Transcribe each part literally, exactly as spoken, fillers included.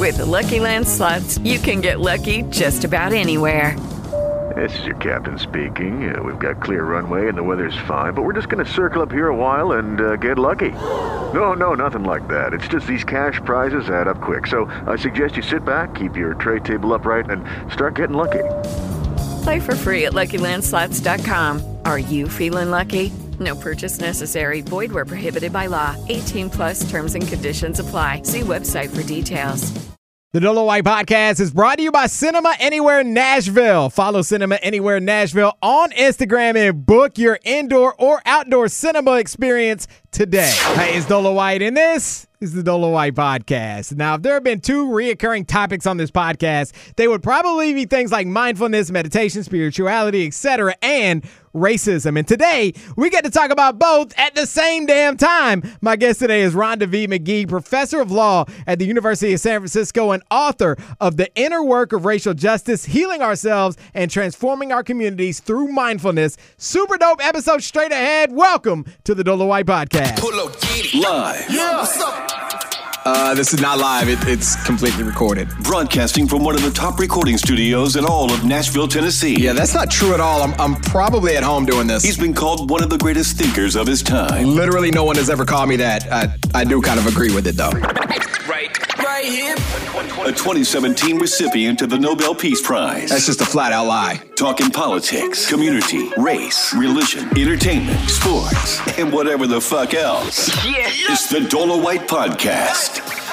With the Lucky Land Slots, you can get lucky just about anywhere. This is your captain speaking. Uh, we've got clear runway and the weather's fine, but we're just going to circle up here a while and uh, get lucky. No, no, nothing like that. It's just these cash prizes add up quick. So I suggest you sit back, keep your tray table upright, and start getting lucky. Play for free at Lucky Land Slots dot com. Are you feeling lucky? No purchase necessary. Void where prohibited by law. eighteen plus terms and conditions apply. See website for details. The Dolo White Podcast is brought to you by Cinema Anywhere Nashville. Follow Cinema Anywhere Nashville on Instagram and book your indoor or outdoor cinema experience today. Hey, it's Dolo White, and this is the Dolo White Podcast. Now, if there have been two reoccurring topics on this podcast, they would probably be things like mindfulness, meditation, spirituality, et cetera, and racism. And today, we get to talk about both at the same damn time. My guest today is Rhonda V. McGee, professor of law at the University of San Francisco and author of The Inner Work of Racial Justice, Healing Ourselves and Transforming Our Communities Through Mindfulness. Super dope episode straight ahead. Welcome to the Dolo White Podcast. Pull up, get it. Live. Yeah, what's up? Uh, this is not live. It, it's completely recorded. Broadcasting from one of the top recording studios in all of Nashville, Tennessee. Yeah, that's not true at all. I'm, I'm probably at home doing this. He's been called one of the greatest thinkers of his time. Literally no one has ever called me that. I, I do kind of agree with it, though. Right. Right here. A twenty seventeen recipient of the Nobel Peace Prize. That's just a flat-out lie. Talking politics, community, race, religion, entertainment, sports, and whatever the fuck else. Yeah. It's the Dolo White Podcast.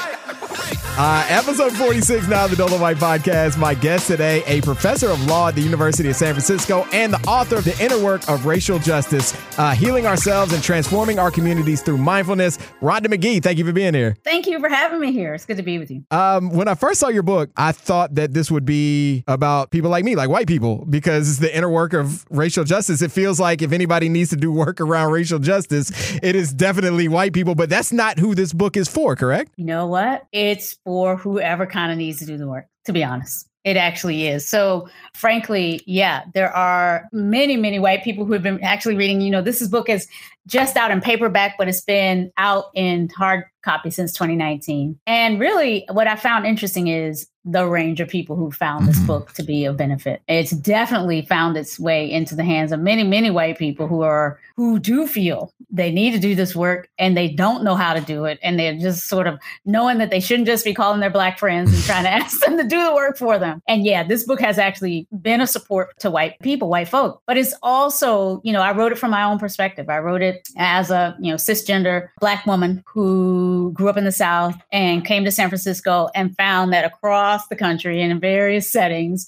Uh, episode forty-six now of the Dolo White Podcast. My guest today, a professor of law at the University of San Francisco and the author of The Inner Work of Racial Justice, uh, Healing Ourselves and Transforming Our Communities Through Mindfulness. Rhonda McGee, thank you for being here. Thank you for having me here. It's good to be with you. Um, when I first saw your book, I thought that this would be about people like me, like white people, because it's the inner work of racial justice. It feels like if anybody needs to do work around racial justice, it is definitely white people, but that's not who this book is for, correct? You know what? It's for whoever kind of needs to do the work, to be honest. It actually is. So frankly, yeah, there are many, many white people who have been actually reading, you know, this is book is just out in paperback, but it's been out in hard copy since twenty nineteen. And really what I found interesting is the range of people who found this book to be of benefit. It's definitely found its way into the hands of many, many white people who are, who do feel they need to do this work and they don't know how to do it. And they're just sort of knowing that they shouldn't just be calling their Black friends and trying to ask them to do the work for them. And yeah, this book has actually been a support to white people, white folk, but it's also, you know, I wrote it from my own perspective. I wrote it as a, you know, cisgender Black woman who grew up in the South and came to San Francisco and found that across the country and in various settings,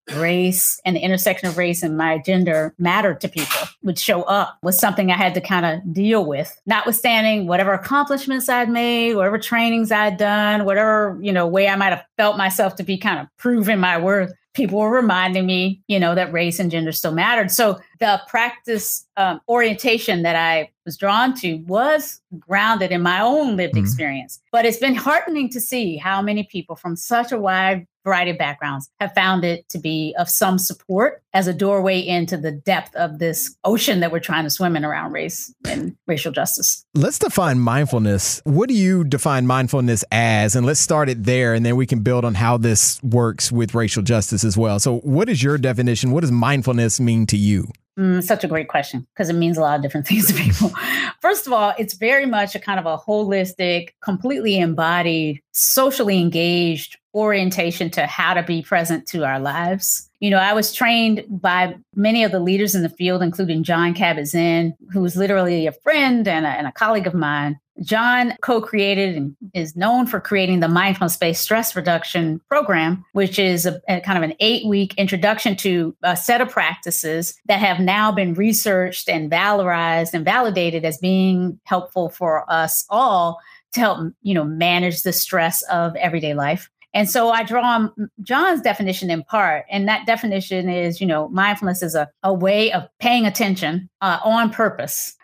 race and the intersection of race and my gender mattered to people, would show up, was something I had to kind of deal with, notwithstanding whatever accomplishments I'd made, whatever trainings I'd done, whatever, you know, way I might have felt myself to be kind of proving my worth. People were reminding me, you know, that race and gender still mattered. So the practice um, orientation that I was drawn to was grounded in my own lived mm-hmm. experience. But it's been heartening to see how many people from such a wide variety of backgrounds have found it to be of some support as a doorway into the depth of this ocean that we're trying to swim in around race and racial justice. Let's define mindfulness. What do you define mindfulness as? And let's start it there, and then we can build on how this works with racial justice as well. So what is your definition? What does mindfulness mean to you? Mm, such a great question, because it means a lot of different things to people. First of all, it's very much a kind of a holistic, completely embodied, socially engaged orientation to how to be present to our lives. You know, I was trained by many of the leaders in the field, including Jon Kabat-Zinn, who was literally a friend and a, and a colleague of mine. Jon co-created and is known for creating the Mindfulness-Based Stress Reduction Program, which is a, a kind of an eight-week introduction to a set of practices that have now been researched and valorized and validated as being helpful for us all to help, you know, manage the stress of everyday life. And so I draw on Jon's definition in part, and that definition is, you know, mindfulness is a, a way of paying attention uh, on purpose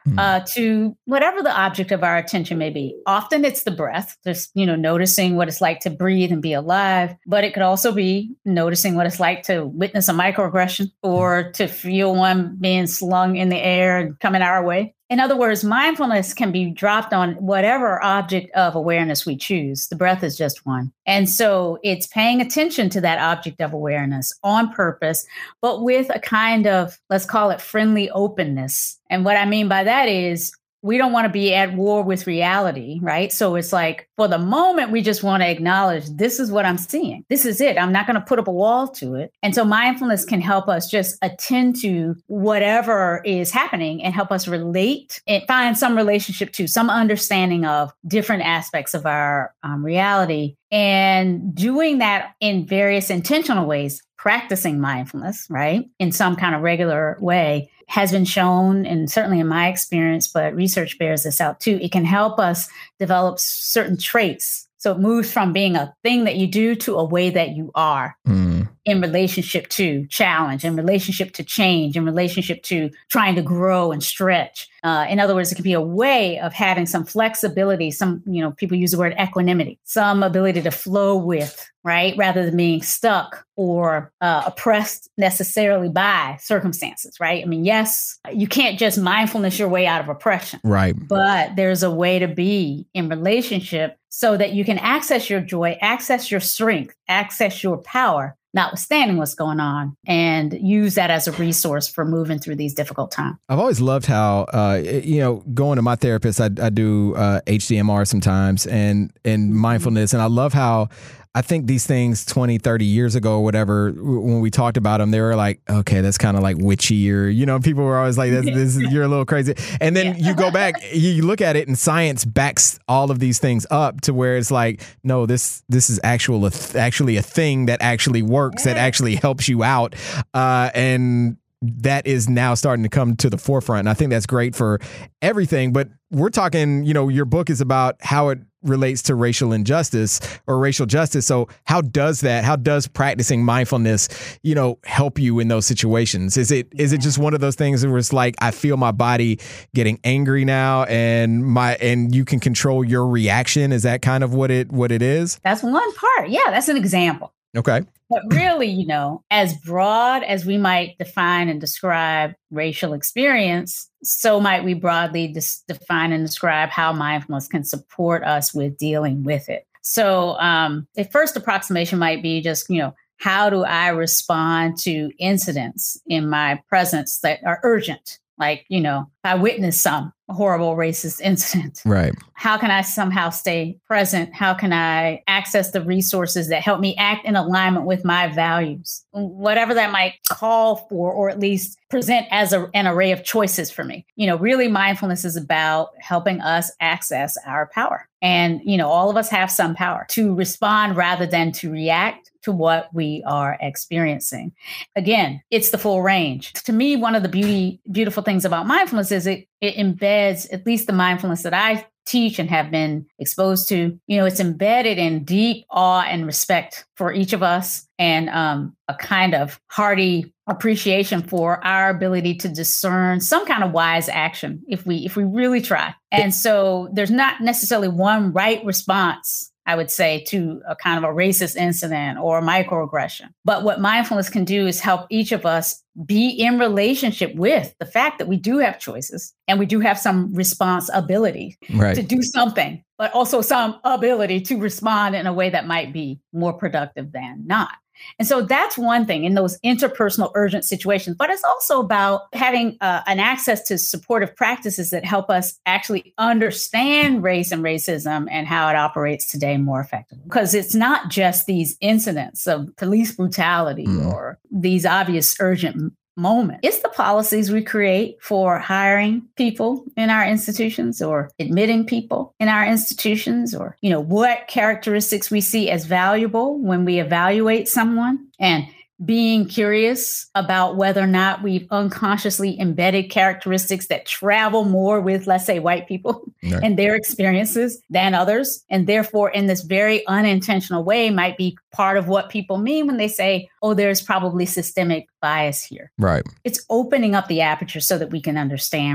uh, to whatever the object of our attention may be. Often it's the breath, just, you know, noticing what it's like to breathe and be alive. But it could also be noticing what it's like to witness a microaggression or to feel one being slung in the air and coming our way. In other words, mindfulness can be dropped on whatever object of awareness we choose. The breath is just one. And so it's paying attention to that object of awareness on purpose, but with a kind of, let's call it friendly openness. And what I mean by that is we don't want to be at war with reality, right? So it's like, for the moment, we just want to acknowledge this is what I'm seeing. This is it. I'm not going to put up a wall to it. And so mindfulness can help us just attend to whatever is happening and help us relate and find some relationship to, some understanding of different aspects of our um, reality. And doing that in various intentional ways, practicing mindfulness, right, in some kind of regular way, has been shown, and certainly in my experience, but research bears this out too, it can help us develop certain traits. So it moves from being a thing that you do to a way that you are mm. in relationship to challenge, in relationship to change, in relationship to trying to grow and stretch. Uh, in other words, it can be a way of having some flexibility, some, you know, people use the word equanimity, some ability to flow with, right, rather than being stuck or uh, oppressed necessarily by circumstances, right? I mean, yes, you can't just mindfulness your way out of oppression. Right. But there's a way to be in relationship so that you can access your joy, access your strength, access your power, notwithstanding what's going on, and use that as a resource for moving through these difficult times. I've always loved how, uh, you know, going to my therapist, I, I do uh, H D M R sometimes and, and mindfulness. And I love how I think these things twenty, thirty years ago or whatever, when we talked about them, they were like, okay, that's kind of like witchy, or, you know, people were always like, this, this is, you're a little crazy. And then yeah. you go back, you look at it, and science backs all of these things up to where it's like, no, this this is actual actually a thing that actually works, that actually helps you out. Uh, and that is now starting to come to the forefront. And I think that's great for everything. But we're talking, you know, your book is about how it relates to racial injustice or racial justice. So how does that, how does practicing mindfulness, you know, help you in those situations? Is it, is it just one of those things where it's like, I feel my body getting angry now and my, and you can control your reaction? Is that kind of what it, what it is? That's one part. Yeah. That's an example. Okay. But really, you know, as broad as we might define and describe racial experience, so might we broadly dis- define and describe how mindfulness can support us with dealing with it. So um, the first approximation might be just, you know, how do I respond to incidents in my presence that are urgent? Like, you know, I witnessed some horrible racist incident. Right. How can I somehow stay present? How can I access the resources that help me act in alignment with my values? Whatever that might call for, or at least present as a, an array of choices for me. You know, really mindfulness is about helping us access our power. And, you know, all of us have some power to respond rather than to react to what we are experiencing. Again, it's the full range. To me, one of the beauty, beautiful things about mindfulness is it, it embeds, at least the mindfulness that I teach and have been exposed to, you know, it's embedded in deep awe and respect for each of us, and um, a kind of hearty appreciation for our ability to discern some kind of wise action if we if we really try. And so there's not necessarily one right response, I would say, to a kind of a racist incident or a microaggression. But what mindfulness can do is help each of us be in relationship with the fact that we do have choices and we do have some responsibility right. to do something, but also some ability to respond in a way that might be more productive than not. And so that's one thing in those interpersonal urgent situations, but it's also about having uh, an access to supportive practices that help us actually understand race and racism and how it operates today more effectively. Because it's not just these incidents of police brutality mm. or these obvious urgent moment. It's the policies we create for hiring people in our institutions or admitting people in our institutions, or, you know, what characteristics we see as valuable when we evaluate someone, and being curious about whether or not we've unconsciously embedded characteristics that travel more with, let's say, white people right. and their experiences than others. And therefore, in this very unintentional way, might be part of what people mean when they say, oh, there's probably systemic bias here. Right. It's opening up the aperture so that we can understand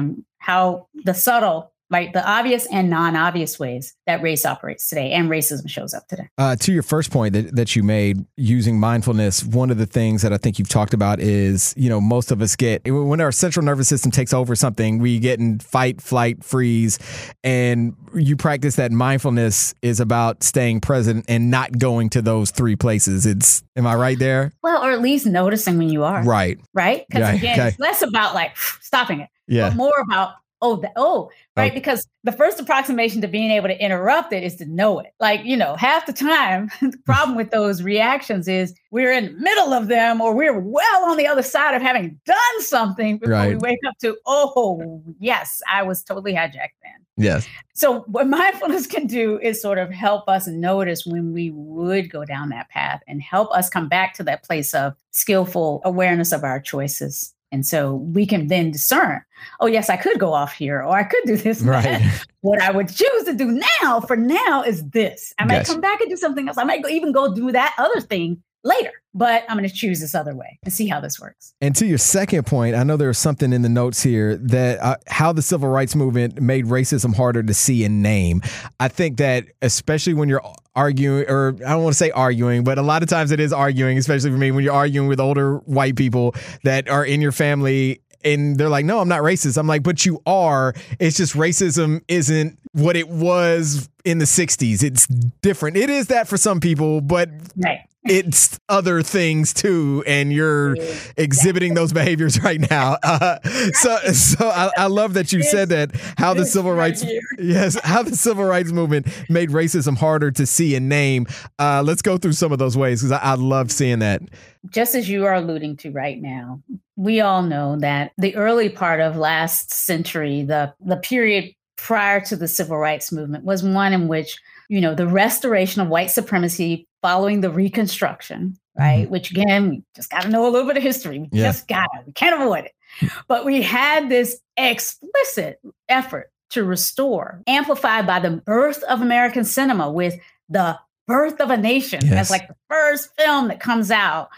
how the subtle, right, the obvious and non-obvious ways that race operates today and racism shows up today. Uh, to your first point that, that you made, using mindfulness, one of the things that I think you've talked about is, you know, most of us get, when our central nervous system takes over something, we get in fight, flight, freeze, and you practice that mindfulness is about staying present and not going to those three places. It's, am I right there? Well, or at least noticing when you are. Right. Right? Because Right, again, okay. it's less about like stopping it, Yeah. but more about, oh, the, oh, right. Oh. Because the first approximation to being able to interrupt it is to know it. Like, you know, half the time, the problem with those reactions is we're in the middle of them or we're well on the other side of having done something before Right. we wake up to, oh, yes, I was totally hijacked then. Yes. So what mindfulness can do is sort of help us notice when we would go down that path and help us come back to that place of skillful awareness of our choices. And so we can then discern, oh, yes, I could go off here or I could do this. and Right. that. What I would choose to do now for now is this. I might Yes. come back and do something else. I might go, even go do that other thing later, but I'm going to choose this other way and see how this works. And to your second point, I know there's something in the notes here that uh, how the civil rights movement made racism harder to see and name. I think that especially when you're arguing, or I don't want to say arguing, but a lot of times it is arguing, especially for me, when you're arguing with older white people that are in your family and they're like, no, I'm not racist. I'm like, but you are. It's just racism isn't what it was in the sixties. It's different. It is that for some people, but Right. it's other things too, and you're exhibiting those behaviors right now. Uh, so, so I, I love that you said that. How the civil rights, yes, how the civil rights movement made racism harder to see and name. Uh, let's go through some of those ways because I, I love seeing that. Just as you are alluding to right now, we all know that the early part of last century, the the period prior to the civil rights movement, was one in which, you know, the restoration of white supremacy following the Reconstruction, right? Mm-hmm. Which again, we just got to know a little bit of history. We yeah. just got it. We can't avoid it. But we had this explicit effort to restore, amplified by the birth of American cinema with The Birth of a Nation. Yes. That's like the first film that comes out.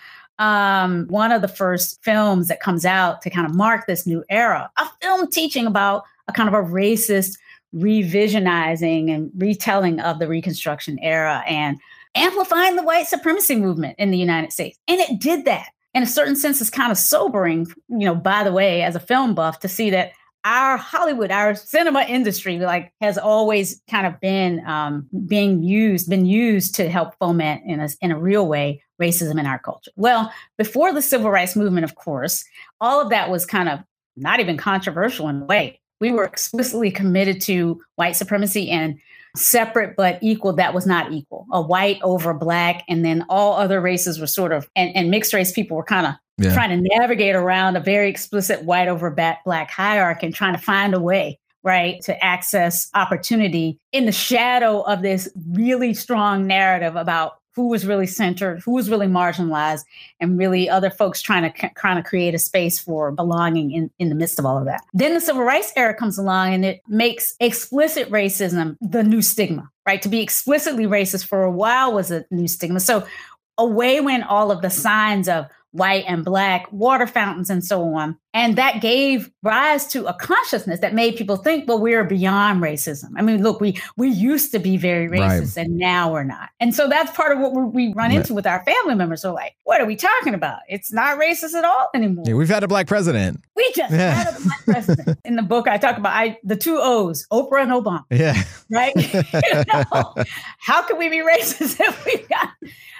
Um, one of the first films that comes out to kind of mark this new era, a film teaching about a kind of a racist revisionizing and retelling of the Reconstruction era and amplifying the white supremacy movement in the United States. And it did that. In a certain sense, it's kind of sobering, you know, by the way, as a film buff, to see that our Hollywood, our cinema industry, like, has always kind of been um, being used, been used to help foment in a, in a real way racism in our culture. Well, before the civil rights movement, of course, all of that was kind of not even controversial in a way. We were explicitly committed to white supremacy and separate but equal. That was not equal. A white over black, and then all other races were sort of, and, and mixed race people were kind of yeah. trying to navigate around a very explicit white over black hierarchy and trying to find a way, right, to access opportunity in the shadow of this really strong narrative about who was really centered, who was really marginalized, and really other folks trying to kind of create a space for belonging in, in the midst of all of that. Then the civil rights era comes along and it makes explicit racism the new stigma, right? To be explicitly racist for a while was a new stigma. So away went all of the signs of white and black, water fountains, and so on. And that gave rise to a consciousness that made people think, well, we're beyond racism. I mean, look, we we used to be very racist, right, and now we're not. And so that's part of what we run into with our family members. So like, what are we talking about? It's not racist at all anymore. Yeah, we've had a black president. We just yeah. had a black president. In the book, I talk about I, the two O's, Oprah and Obama. Yeah. Right? You know, how can we be racist if we've got...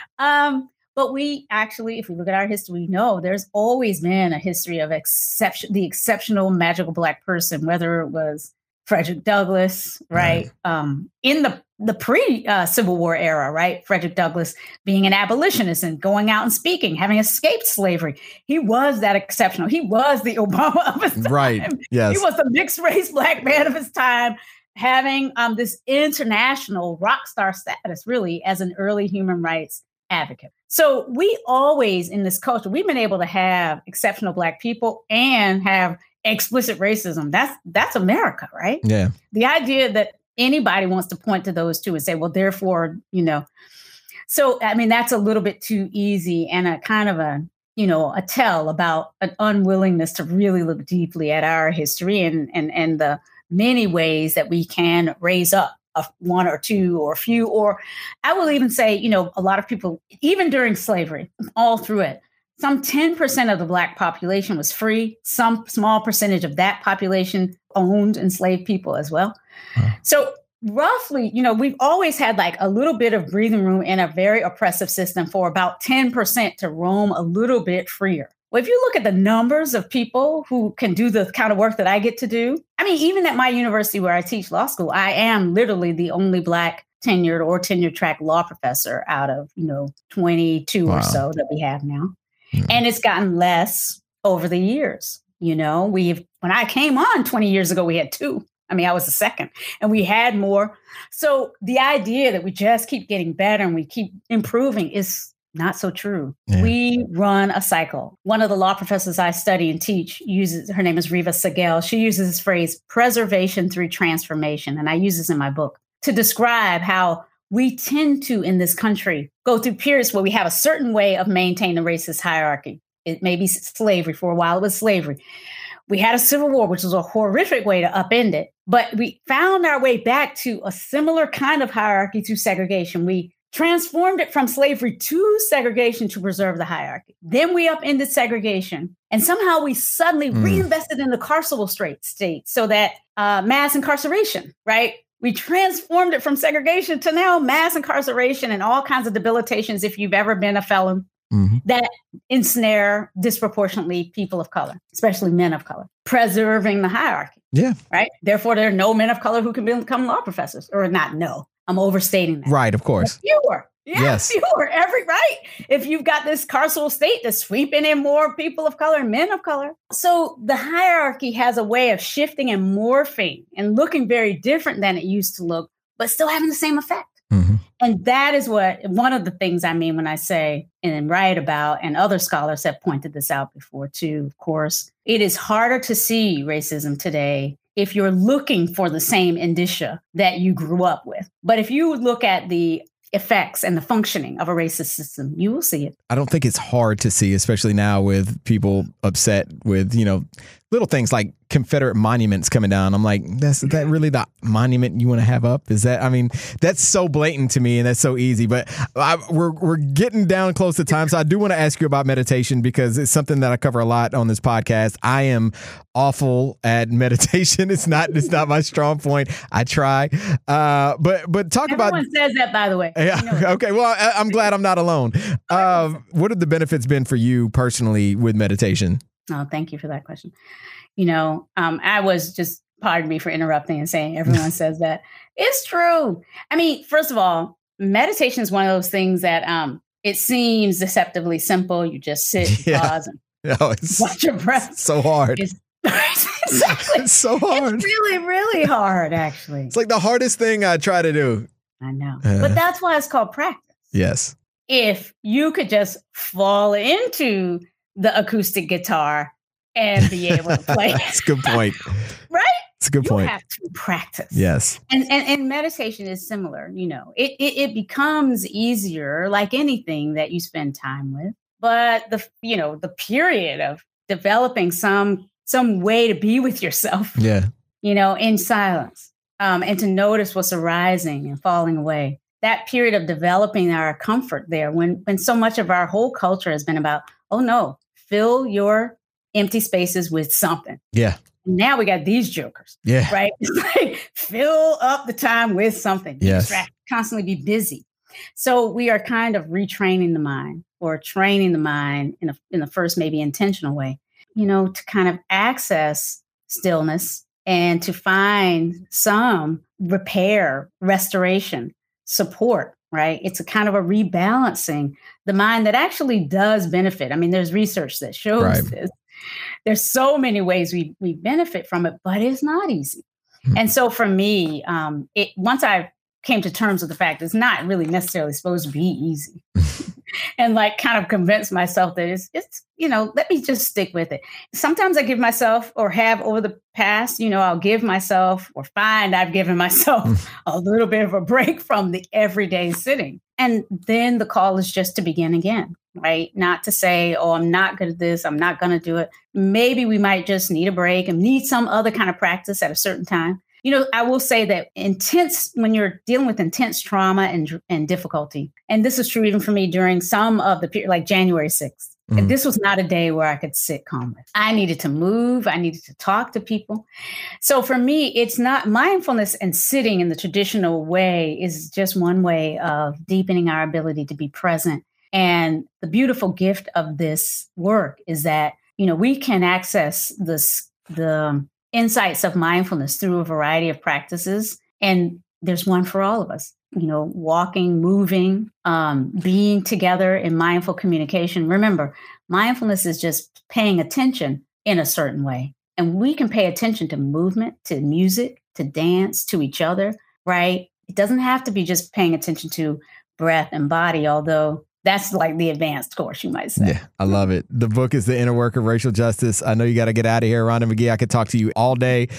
Um, But we actually, if we look at our history, we know there's always been a history of exception, the exceptional magical black person, whether it was Frederick Douglass, right? right. Um, in the, the pre-Civil uh, War era, right? Frederick Douglass being an abolitionist and going out and speaking, having escaped slavery. He was that exceptional. He was the Obama of his time. Right, yes. He was the mixed race black man of his time, having um, this international rock star status, really, as an early human rights advocate. So we always, in this culture, we've been able to have exceptional black people and have explicit racism. That's that's America, right? Yeah. The idea that anybody wants to point to those two and say, well, therefore, you know. So, I mean, that's a little bit too easy and a kind of a, you know, a tell about an unwillingness to really look deeply at our history and and and the many ways that we can raise up a one or two or a few, or I will even say, you know, a lot of people, even during slavery, all through it, some ten percent of the Black population was free. Some small percentage of that population owned enslaved people as well. Huh. So roughly, you know, we've always had like a little bit of breathing room in a very oppressive system for about ten percent to roam a little bit freer. Well, if you look at the numbers of people who can do the kind of work that I get to do, I mean, even at my university where I teach law school, I am literally the only Black tenured or tenure track law professor out of, you know, twenty-two wow. or so that we have now. Mm-hmm. And it's gotten less over the years. You know, we've, when I came on twenty years ago, we had two. I mean, I was the second and we had more. So the idea that we just keep getting better and we keep improving is not so true. Yeah. We run a cycle. One of the law professors I study and teach uses, her name is Riva Sagel. She uses this phrase, preservation through transformation. And I use this in my book to describe how we tend to, in this country, go through periods where we have a certain way of maintaining a racist hierarchy. It may be slavery. For a while, it was slavery. We had a civil war, which was a horrific way to upend it. But we found our way back to a similar kind of hierarchy through segregation. We transformed it from slavery to segregation to preserve the hierarchy. Then we upended segregation. And somehow we suddenly mm. reinvested in the carceral state so that uh, mass incarceration, right? We transformed it from segregation to now mass incarceration and all kinds of debilitations if you've ever been a felon. Mm-hmm. That ensnare disproportionately people of color, especially men of color, preserving the hierarchy. Yeah. Right. Therefore, there are no men of color who can become law professors, or not. No, I'm overstating that. Right. Of course. Fewer. Yeah, yes. Fewer. Every right. If you've got this carceral state that's sweeping in more people of color, men of color. So the hierarchy has a way of shifting and morphing and looking very different than it used to look, but still having the same effect. Mm-hmm. And that is what one of the things I mean when I say and write about, and other scholars have pointed this out before too, of course, it is harder to see racism today if you're looking for the same indicia that you grew up with. But if you look at the effects and the functioning of a racist system, you will see it. I don't think it's hard to see, especially now with people upset with, you know, little things like Confederate monuments coming down. I'm like, that's that really the monument you want to have up? Is that, I mean, that's so blatant to me and that's so easy, but I, we're, we're getting down close to time. So I do want to ask you about meditation because it's something that I cover a lot on this podcast. I am awful at meditation. It's not, it's not my strong point. I try. Uh, but, but talk Everyone about. Everyone says that, by the way. Yeah. You know okay. Well, I, I'm glad I'm not alone. Uh, what have the benefits been for you personally with meditation? Oh, thank you for that question. You know, um, I was just, pardon me for interrupting and saying everyone says that. It's true. I mean, first of all, meditation is one of those things that um, it seems deceptively simple. You just sit, yeah. pause, and no, it's, watch your breath. So hard. It's, exactly. It's so hard. It's really, really hard, actually. It's like the hardest thing I try to do. I know. Uh, but that's why it's called practice. Yes. If you could just fall into the acoustic guitar and be able to play. That's a good point. Right? That's a good you point. You have to practice. Yes. And, and and meditation is similar. You know, it, it it becomes easier like anything that you spend time with. But the you know, the period of developing some some way to be with yourself. Yeah. You know, in silence. Um, and to notice what's arising and falling away. That period of developing our comfort there when when so much of our whole culture has been about, oh no, fill your empty spaces with something. Yeah. Now we got these jokers. Yeah. Right. It's like fill up the time with something. Yes. Distract, constantly be busy. So we are kind of retraining the mind or training the mind in a, in the first, maybe intentional way, you know, to kind of access stillness and to find some repair, restoration, support. Right. It's a kind of a rebalancing the mind that actually does benefit. I mean, there's research that shows right. this. There's so many ways we we benefit from it, but it's not easy. Mm-hmm. And so for me, um, it once I came to terms with the fact it's not really necessarily supposed to be easy and like kind of convince myself that it's, it's, you know, let me just stick with it. Sometimes I give myself or have over the past, you know, I'll give myself or find I've given myself a little bit of a break from the everyday sitting. And then the call is just to begin again. right? Not to say, oh, I'm not good at this. I'm not going to do it. Maybe we might just need a break and need some other kind of practice at a certain time. You know, I will say that intense, when you're dealing with intense trauma and, and difficulty, and this is true even for me during some of the period, like January sixth, mm-hmm. this was not a day where I could sit calmly. I needed to move. I needed to talk to people. So for me, it's not mindfulness, and sitting in the traditional way is just one way of deepening our ability to be present. And the beautiful gift of this work is that, you know, we can access this, the insights of mindfulness through a variety of practices. And there's one for all of us, you know, walking, moving, um, being together in mindful communication. Remember, mindfulness is just paying attention in a certain way. And we can pay attention to movement, to music, to dance, to each other, right? It doesn't have to be just paying attention to breath and body, although that's like the advanced course, you might say. Yeah, I love it. The book is The Inner Work of Racial Justice. I know you got to get out of here, Rhonda McGee. I could talk to you all day.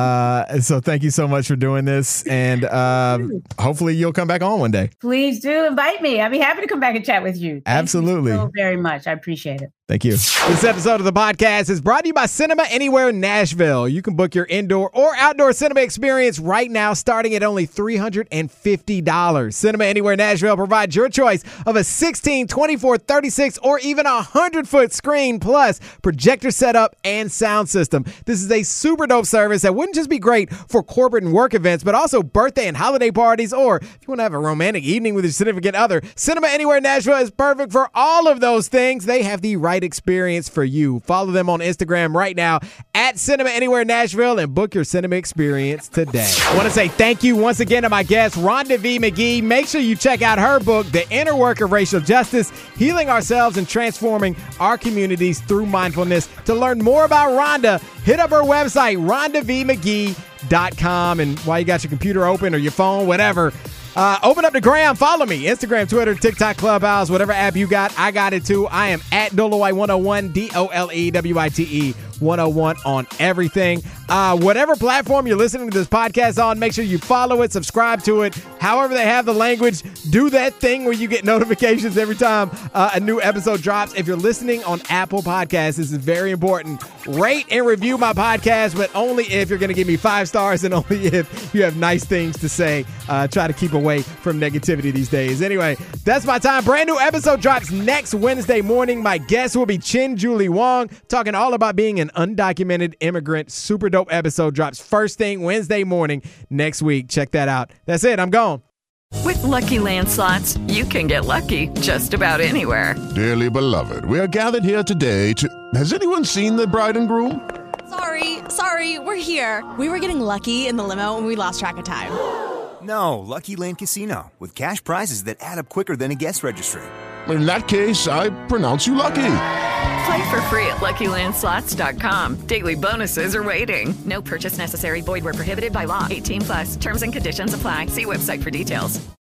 Uh, so thank you so much for doing this. And uh, hopefully you'll come back on one day. Please do invite me. I'd be happy to come back and chat with you. Thank Absolutely. you so very much. I appreciate it. Thank you. This episode of the podcast is brought to you by Cinema Anywhere Nashville. You can book your indoor or outdoor cinema experience right now, starting at only three hundred fifty dollars. Cinema Anywhere Nashville provides your choice of a sixteen, twenty-four, thirty-six, or even a one hundred foot screen, plus projector setup and sound system. This is a super dope service that wouldn't just be great for corporate and work events, but also birthday and holiday parties, or if you want to have a romantic evening with your significant other. Cinema Anywhere Nashville is perfect for all of those things. They have the right experience for you. Follow them on Instagram right now at Cinema Anywhere Nashville and book your cinema experience today. I want to say thank you once again to my guest, Rhonda V. McGee. Make sure you check out her book, The Inner Work of Racial Justice, Healing Ourselves and Transforming Our Communities Through Mindfulness. To learn more about Rhonda, hit up her website, rhonda v mcgee dot com. And while you got your computer open or your phone, whatever, Uh, open up the gram, follow me, Instagram, Twitter, TikTok, Clubhouse, whatever app you got, I got it too. I am at Dolewhite one oh one, D O L E W I T E one oh one on everything. Uh, whatever platform you're listening to this podcast on, make sure you follow it, subscribe to it. However they have the language, do that thing where you get notifications every time uh, a new episode drops. If you're listening on Apple Podcasts, this is very important. Rate and review my podcast, but only if you're going to give me five stars and only if you have nice things to say. Uh, try to keep away from negativity these days. Anyway, that's my time. Brand new episode drops next Wednesday morning. My guest will be Chin Julie Wong, talking all about being an undocumented immigrant. Super dope episode drops first thing Wednesday morning next week. Check that out. That's it. I'm gone. With Lucky Land Slots, you can get lucky just about anywhere. Dearly beloved, we are gathered here today to... Has anyone seen the bride and groom? Sorry, sorry, we're here. We were getting lucky in the limo and we lost track of time. No, Lucky Land Casino, with cash prizes that add up quicker than a guest registry. In that case, I pronounce you lucky. Play for free at lucky land slots dot com. Daily bonuses are waiting. No purchase necessary. Void where prohibited by law. eighteen plus. Terms and conditions apply. See website for details.